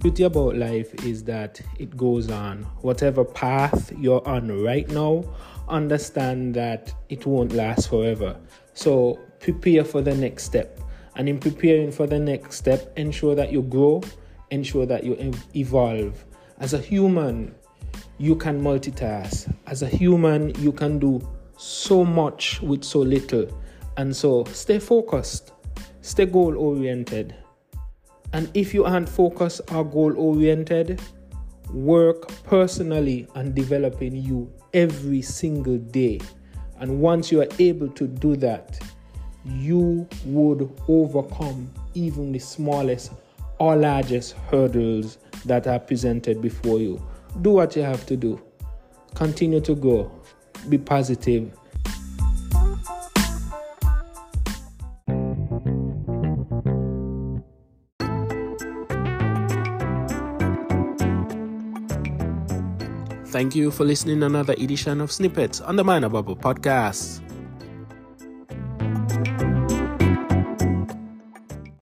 beauty about life is that it goes on. Whatever path you're on right now, understand that it won't last forever. So prepare for the next step. And in preparing for the next step, ensure that you grow, ensure that you evolve. As a human, you can multitask. As a human, you can do so much with so little. And so stay focused, stay goal-oriented. And if you aren't focused or goal-oriented, work personally on developing you every single day. And once you are able to do that, you would overcome even the smallest or largest hurdles that are presented before you. Do what you have to do. Continue to grow. Be positive. Thank you for listening to another edition of Snippets on the Minor Bubble Podcast.